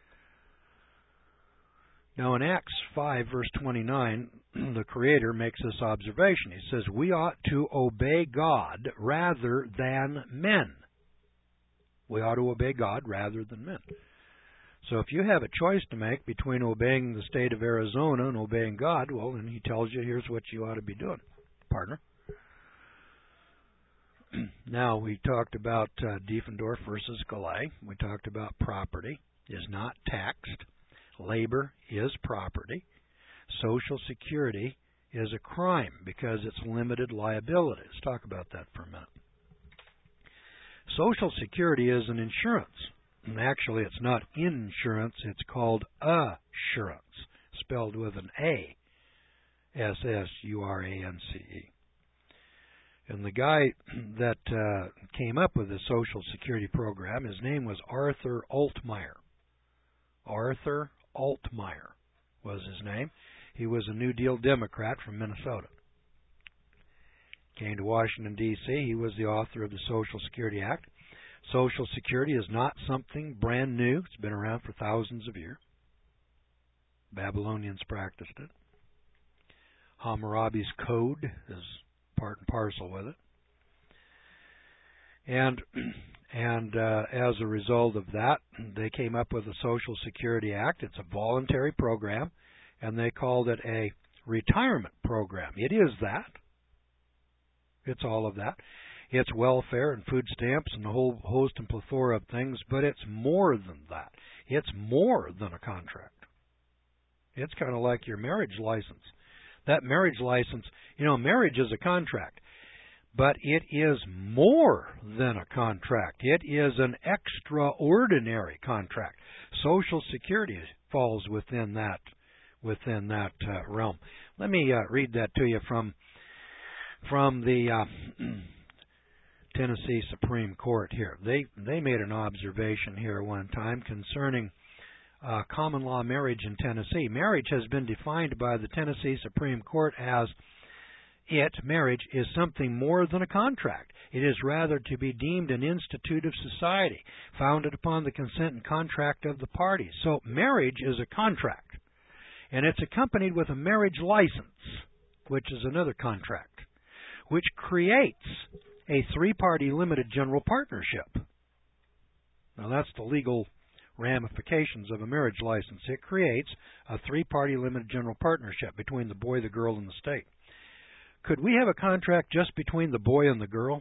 Now, in Acts 5, verse 29, the Creator makes this observation. He says, we ought to obey God rather than men. We ought to obey God rather than men. So if you have a choice to make between obeying the state of Arizona and obeying God, well, then He tells you, here's what you ought to be doing, partner. Now, we talked about Diefendorf versus Galay. We talked about property is not taxed. Labor is property. Social Security is a crime because it's limited liability. Let's talk about that for a minute. Social Security is an insurance. And actually, it's not insurance. It's called assurance, spelled with an A, S-S-U-R-A-N-C-E. And the guy that came up with the Social Security program, his name was Arthur Altmeyer. Arthur Altmeyer was his name. He was a New Deal Democrat from Minnesota. Came to Washington, D.C. He was the author of the Social Security Act. Social Security is not something brand new. It's been around for thousands of years. Babylonians practiced it. Hammurabi's Code is part and parcel with it. And as a result of that, they came up with the Social Security Act. It's a voluntary program, and they called it a retirement program. It is that. It's all of that. It's welfare and food stamps and a whole host and plethora of things, but it's more than that. It's more than a contract. It's kind of like your marriage license. That marriage license, marriage is a contract, but it is more than a contract. It is an extraordinary contract. Social Security falls within that realm. Let me read that to you from the Tennessee Supreme Court here. They made an observation here one time concerning common law marriage in Tennessee. Marriage has been defined by the Tennessee Supreme Court as marriage is something more than a contract. It is rather to be deemed an institute of society, founded upon the consent and contract of the parties. So marriage is a contract, and it's accompanied with a marriage license, which is another contract, which creates a three-party limited general partnership. Now that's the legal ramifications of a marriage license. It creates a three-party limited general partnership between the boy, the girl, and the state. Could we have a contract just between the boy and the girl?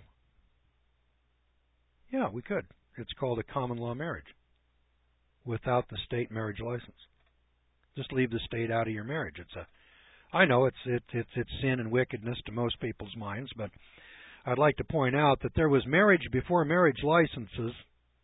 Yeah, we could. It's called a common law marriage without the state marriage license. Just leave the state out of your marriage. I know it's sin and wickedness to most people's minds, but I'd like to point out that there was marriage before marriage licenses.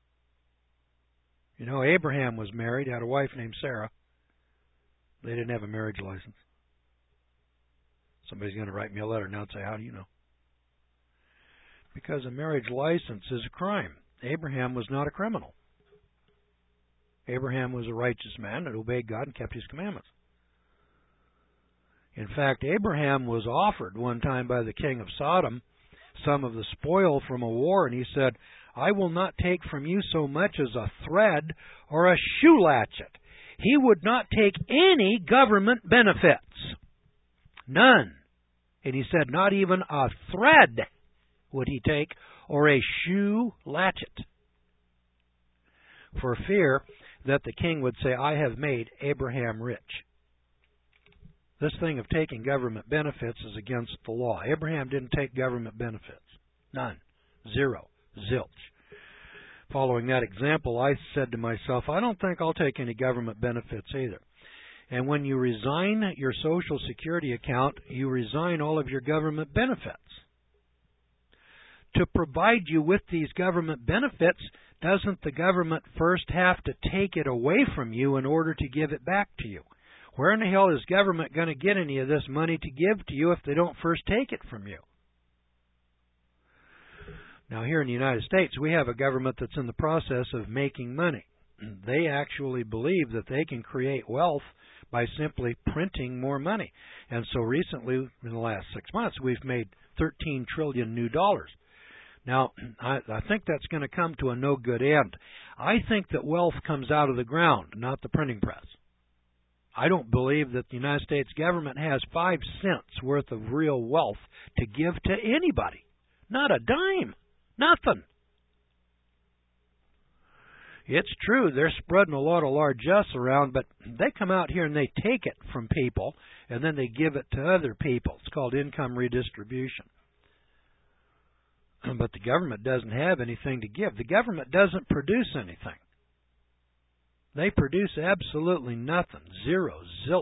You know, Abraham was married, had a wife named Sarah. They didn't have a marriage license. Somebody's going to write me a letter now and say, how do you know? Because a marriage license is a crime. Abraham was not a criminal. Abraham was a righteous man that obeyed God and kept His commandments. In fact, Abraham was offered one time by the king of Sodom some of the spoil from a war, and he said, I will not take from you so much as a thread or a shoe latchet. He would not take any government benefits. None. And he said, not even a thread would he take, or a shoe latchet, for fear that the king would say, I have made Abraham rich. This thing of taking government benefits is against the law. Abraham didn't take government benefits. None. Zero. Zilch. Following that example, I said to myself, I don't think I'll take any government benefits either. And when you resign your Social Security account, you resign all of your government benefits. To provide you with these government benefits, doesn't the government first have to take it away from you in order to give it back to you? Where in the hell is government going to get any of this money to give to you if they don't first take it from you? Now, here in the United States, we have a government that's in the process of making money. They actually believe that they can create wealth by simply printing more money. And so recently, in the last 6 months, we've made 13 trillion new dollars. Now, I think that's going to come to a no good end. I think that wealth comes out of the ground, not the printing press. I don't believe that the United States government has 5 cents worth of real wealth to give to anybody. Not a dime. Nothing. It's true, they're spreading a lot of largesse around, but they come out here and they take it from people, and then they give it to other people. It's called income redistribution. But the government doesn't have anything to give. The government doesn't produce anything. They produce absolutely nothing. Zero. Zilch.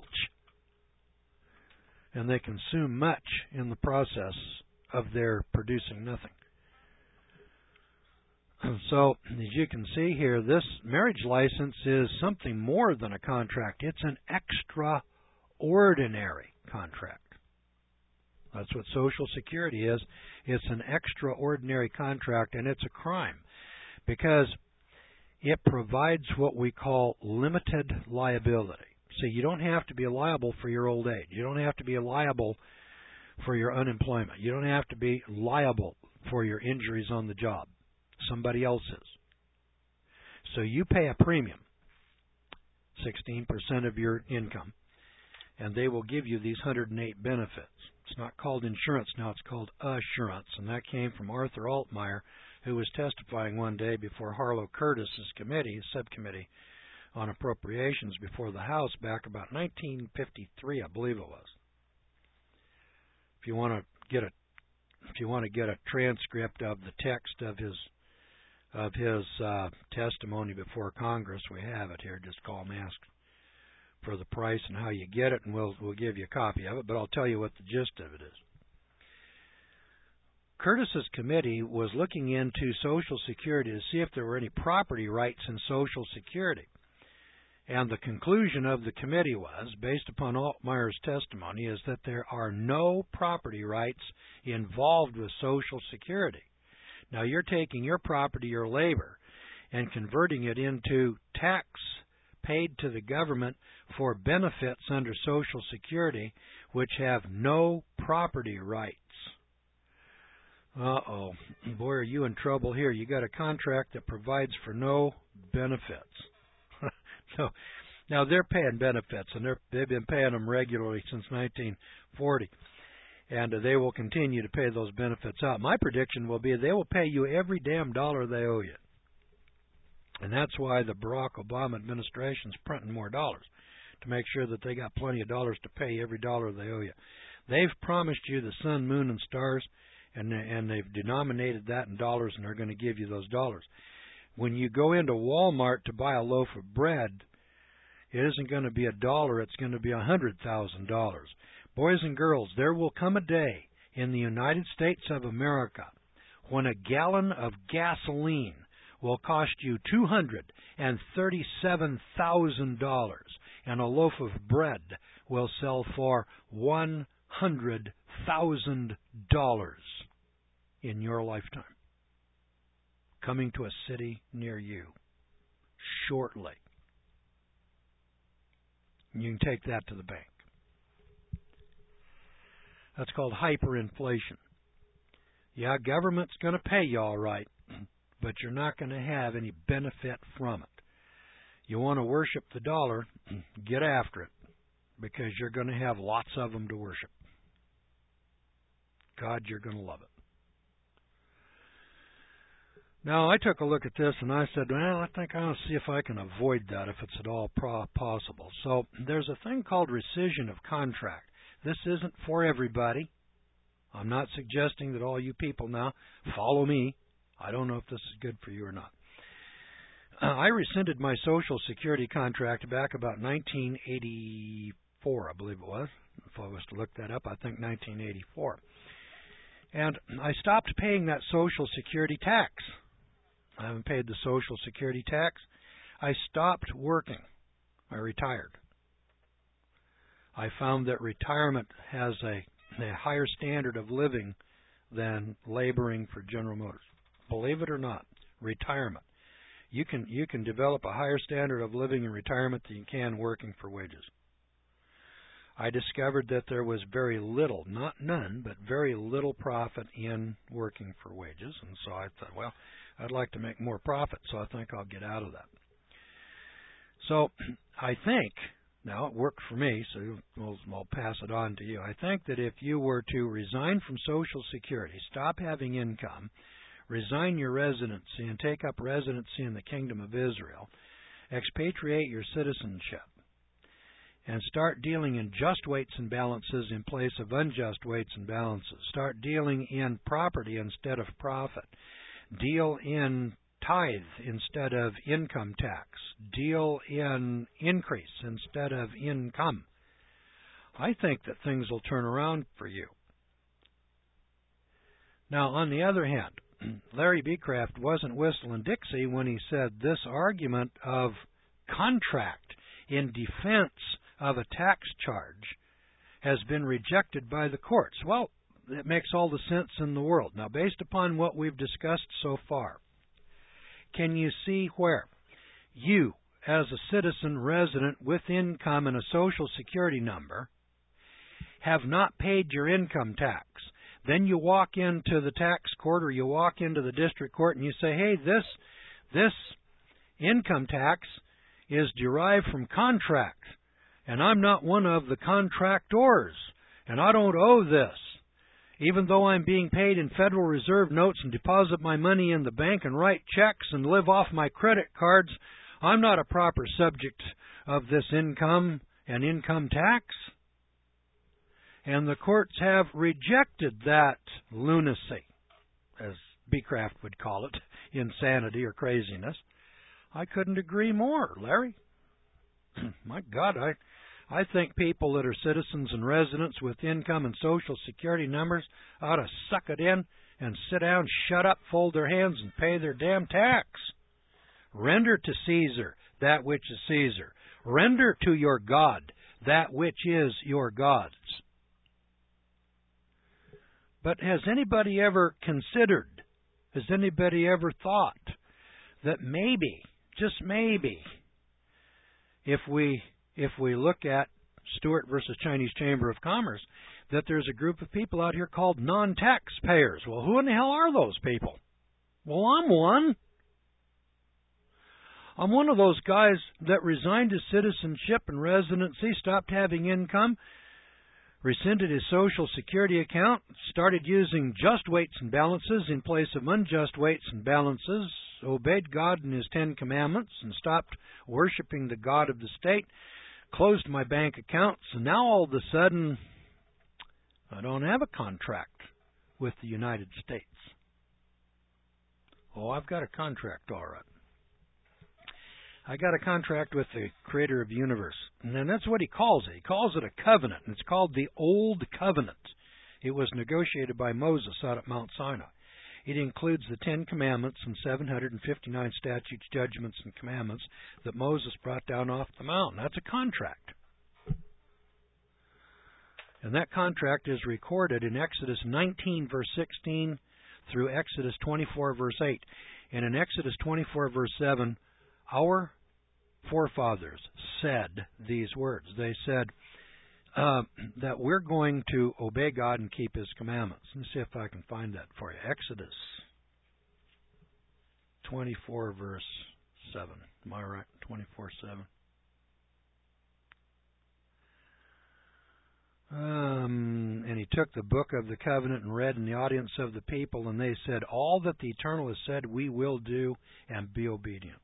And they consume much in the process of their producing nothing. So, as you can see here, this marriage license is something more than a contract. It's an extraordinary contract. That's what Social Security is. It's an extraordinary contract, and it's a crime because it provides what we call limited liability. So you don't have to be liable for your old age. You don't have to be liable for your unemployment. You don't have to be liable for your injuries on the job. Somebody else is. So you pay a premium, 16% of your income, and they will give you these 108 benefits. It's not called insurance now, it's called assurance, and that came from Arthur Altmeyer, who was testifying one day before Harlow Curtis's committee, subcommittee on appropriations before the House back about 1953, I believe it was. If you want to get a transcript of the text of his testimony before Congress, we have it here. Just call and ask for the price and how you get it, and we'll give you a copy of it, but I'll tell you what the gist of it is. Curtis's committee was looking into Social Security to see if there were any property rights in Social Security. And the conclusion of the committee was, based upon Altmaier's testimony, is that there are no property rights involved with Social Security. Now, you're taking your property or labor and converting it into tax paid to the government for benefits under Social Security which have no property rights. Uh-oh. Boy, are you in trouble here. You got a contract that provides for no benefits. So, now they're paying benefits, and they've been paying them regularly since 1940, and they will continue to pay those benefits out. My prediction will be they will pay you every damn dollar they owe you. And that's why the Barack Obama administration is printing more dollars, to make sure that they got plenty of dollars to pay every dollar they owe you. They've promised you the sun, moon, and stars, and they've denominated that in dollars, and they're going to give you those dollars. When you go into Walmart to buy a loaf of bread, it isn't going to be $1, it's going to be $100,000. Boys and girls, there will come a day in the United States of America when a gallon of gasoline will cost you $237,000, and a loaf of bread will sell for $100,000 in your lifetime. Coming to a city near you shortly. You can take that to the bank. That's called hyperinflation. Yeah, government's going to pay you all right, but you're not going to have any benefit from it. You want to worship the dollar, get after it, because you're going to have lots of them to worship. God, you're going to love it. Now, I took a look at this and I said, well, I think I'll see if I can avoid that if it's at all possible. So there's a thing called rescission of contract. This isn't for everybody. I'm not suggesting that all you people now follow me. I don't know if this is good for you or not. I rescinded my Social Security contract back about 1984, I believe it was. If I was to look that up, I think 1984. And I stopped paying that Social Security tax. I haven't paid the Social Security tax. I stopped working. I retired. I found that retirement has a higher standard of living than laboring for General Motors. Believe it or not, retirement. You can develop a higher standard of living in retirement than you can working for wages. I discovered that there was very little, not none, but very little profit in working for wages. And so I thought, well, I'd like to make more profit, so I think I'll get out of that. So I think, now it worked for me, so I'll pass it on to you. I think that if you were to resign from Social Security, stop having income, resign your residency and take up residency in the Kingdom of Israel, expatriate your citizenship, and start dealing in just weights and balances in place of unjust weights and balances. Start dealing in property instead of profit. Deal in tithe instead of income tax. Deal in increase instead of income. I think that things will turn around for you. Now, on the other hand, Larry B. Kraft wasn't whistling Dixie when he said this argument of contract in defense of a tax charge has been rejected by the courts. Well, it makes all the sense in the world. Now, based upon what we've discussed so far, can you see where you, as a citizen resident with income and a Social Security number, have not paid your income tax? Then you walk into the tax court or you walk into the district court and you say, hey, this income tax is derived from contract, and I'm not one of the contractors, and I don't owe this. Even though I'm being paid in Federal Reserve notes and deposit my money in the bank and write checks and live off my credit cards, I'm not a proper subject of this income and income tax. And the courts have rejected that lunacy, as B. Kraft would call it, insanity or craziness. I couldn't agree more, Larry. My God, I think people that are citizens and residents with income and Social Security numbers ought to suck it in and sit down, shut up, fold their hands, and pay their damn tax. Render to Caesar that which is Caesar. Render to your God that which is your God's. But has anybody ever considered, has anybody ever thought that maybe, just maybe, if we look at Stewart versus Chinese Chamber of Commerce, that there's a group of people out here called non-taxpayers? Well, who in the hell are those people? Well, I'm one. I'm one of those guys that resigned his citizenship and residency, stopped having income, rescinded his Social Security account, started using just weights and balances in place of unjust weights and balances, obeyed God and His 10 Commandments, and stopped worshiping the God of the state, closed my bank accounts, and now all of a sudden I don't have a contract with the United States. Oh, I've got a contract, all right. I got a contract with the Creator of the universe. And then that's what He calls it. He calls it a covenant, and it's called the Old Covenant. It was negotiated by Moses out at Mount Sinai. It includes the 10 Commandments and 759 statutes, judgments, and commandments that Moses brought down off the mountain. That's a contract. And that contract is recorded in Exodus 19, verse 16, through Exodus 24, verse 8. And in Exodus 24, verse 7, our forefathers said these words. They said that we're going to obey God and keep His commandments. Let me see if I can find that for you. Exodus 24, verse 7. Am I right? 24, 7. And he took the book of the covenant and read in the audience of the people, and they said, all that the Eternal has said we will do, and be obedient.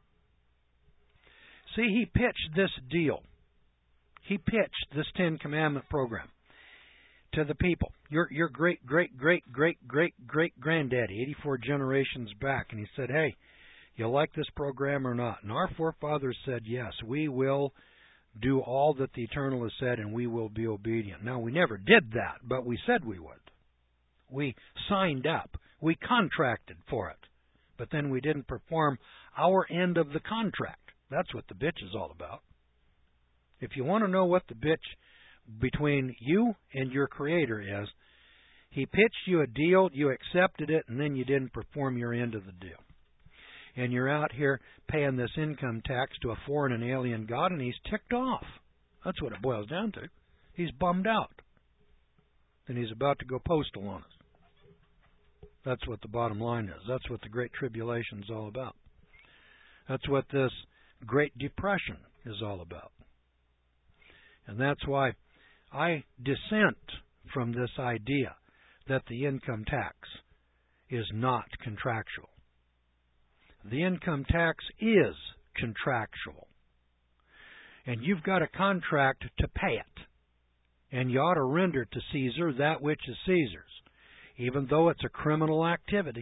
See, he pitched this deal. He pitched this 10 Commandment program to the people. Your great, great, great, great, great, great granddaddy, 84 generations back. And he said, hey, you like this program or not? And our forefathers said, yes, we will do all that the Eternal has said, and we will be obedient. Now, we never did that, but we said we would. We signed up. We contracted for it. But then we didn't perform our end of the contract. That's what the bitch is all about. If you want to know what the bitch between you and your Creator is, He pitched you a deal, you accepted it, and then you didn't perform your end of the deal. And you're out here paying this income tax to a foreign and alien God, and He's ticked off. That's what it boils down to. He's bummed out. And He's about to go postal on us. That's what the bottom line is. That's what the Great Tribulation is all about. That's what this Great Depression is all about. And that's why I dissent from this idea that the income tax is not contractual. The income tax is contractual. And you've got a contract to pay it. And you ought to render to Caesar that which is Caesar's, even though it's a criminal activity.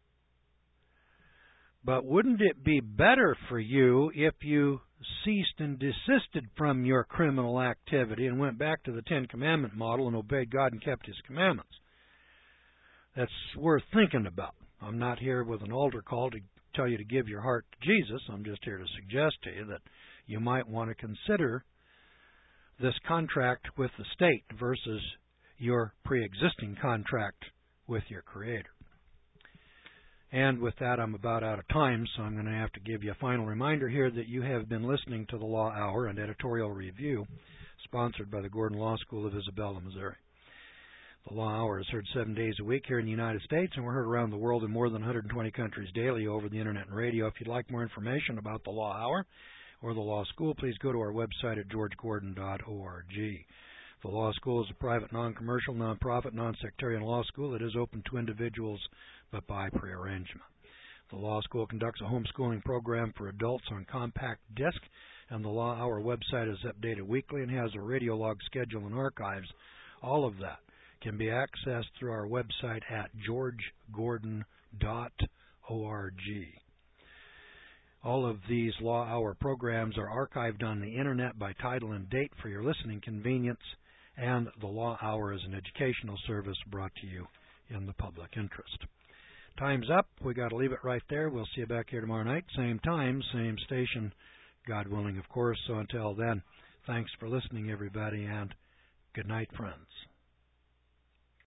But wouldn't it be better for you if you ceased and desisted from your criminal activity and went back to the 10 Commandment model and obeyed God and kept His commandments? That's worth thinking about. I'm not here with an altar call to tell you to give your heart to Jesus. I'm just here to suggest to you that you might want to consider this contract with the state versus your pre-existing contract with your Creator. And with that, I'm about out of time, so I'm going to have to give you a final reminder here that you have been listening to the Law Hour and Editorial Review, sponsored by the Gordon Law School of Isabella, Missouri. The Law Hour is heard 7 days a week here in the United States, and we're heard around the world in more than 120 countries daily over the Internet and radio. If you'd like more information about the Law Hour or the Law School, please go to our website at georgegordon.org. The Law School is a private, non-commercial, non-profit, non-sectarian law school that is open to individuals but by prearrangement. The Law School conducts a homeschooling program for adults on compact disc, and the Law Hour website is updated weekly and has a radio log schedule and archives. All of that can be accessed through our website at georgegordon.org. All of these Law Hour programs are archived on the Internet by title and date for your listening convenience, and the Law Hour is an educational service brought to you in the public interest. Time's up. We got to leave it right there. We'll see you back here tomorrow night, same time, same station, God willing, of course. So until then, thanks for listening, everybody, and good night, friends.